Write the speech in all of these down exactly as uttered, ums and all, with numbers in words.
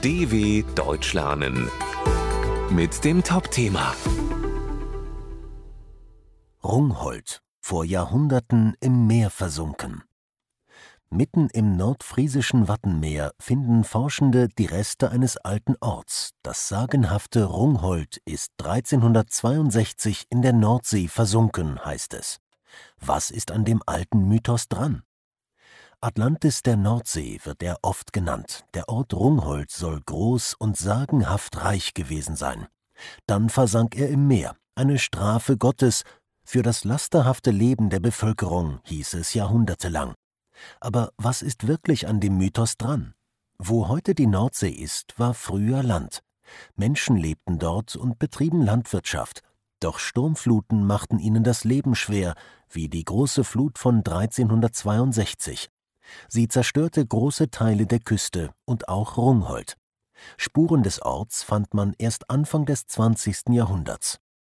D W Deutsch lernen mit dem Top-Thema Rungholt, vor Jahrhunderten im Meer versunken. Mitten im nordfriesischen Wattenmeer finden Forschende die Reste eines alten Orts. Das sagenhafte Rungholt ist dreizehnhundertzweiundsechzig in der Nordsee versunken, heißt es. Was ist an dem alten Mythos dran? Atlantis der Nordsee wird er oft genannt. Der Ort Rungholt soll groß und sagenhaft reich gewesen sein. Dann versank er im Meer, eine Strafe Gottes für das lasterhafte Leben der Bevölkerung, hieß es jahrhundertelang. Aber was ist wirklich an dem Mythos dran? Wo heute die Nordsee ist, war früher Land. Menschen lebten dort und betrieben Landwirtschaft. Doch Sturmfluten machten ihnen das Leben schwer, wie die große Flut von dreizehnhundertzweiundsechzig. Sie zerstörte große Teile der Küste und auch Rungholt. Spuren des Orts fand man erst Anfang des zwanzigsten Jahrhunderts.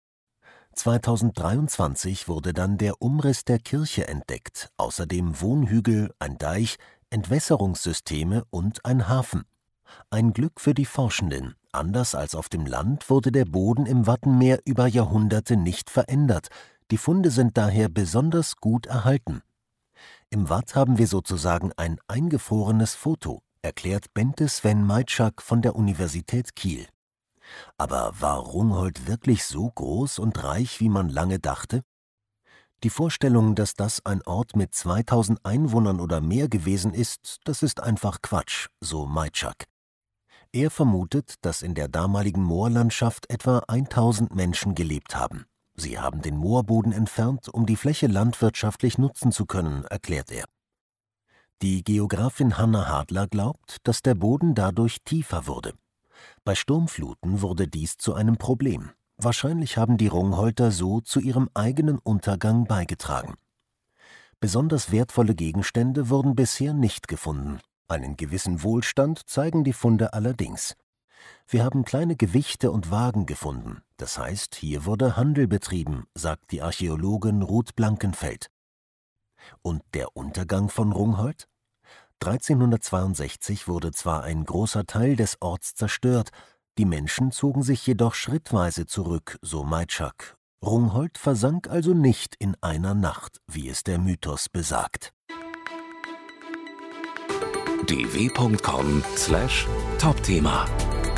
zweitausenddreiundzwanzig wurde dann der Umriss der Kirche entdeckt, außerdem Wohnhügel, ein Deich, Entwässerungssysteme und ein Hafen. Ein Glück für die Forschenden. Anders als auf dem Land wurde der Boden im Wattenmeer über Jahrhunderte nicht verändert. Die Funde sind daher besonders gut erhalten. Im Watt haben wir sozusagen ein eingefrorenes Foto, erklärt Bente Sven Majczak von der Universität Kiel. Aber war Rungholt wirklich so groß und reich, wie man lange dachte? Die Vorstellung, dass das ein Ort mit zweitausend Einwohnern oder mehr gewesen ist, das ist einfach Quatsch, so Majczak. Er vermutet, dass in der damaligen Moorlandschaft etwa tausend Menschen gelebt haben. Sie haben den Moorboden entfernt, um die Fläche landwirtschaftlich nutzen zu können, erklärt er. Die Geografin Hanna Hadler glaubt, dass der Boden dadurch tiefer wurde. Bei Sturmfluten wurde dies zu einem Problem. Wahrscheinlich haben die Rungholter so zu ihrem eigenen Untergang beigetragen. Besonders wertvolle Gegenstände wurden bisher nicht gefunden. Einen gewissen Wohlstand zeigen die Funde allerdings. Wir haben kleine Gewichte und Wagen gefunden. Das heißt, hier wurde Handel betrieben, sagt die Archäologin Ruth Blankenfeld. Und der Untergang von Rungholt? dreizehnhundertzweiundsechzig wurde zwar ein großer Teil des Orts zerstört, die Menschen zogen sich jedoch schrittweise zurück, so Majczak. Rungholt versank also nicht in einer Nacht, wie es der Mythos besagt. d w punkt com slash Top-Thema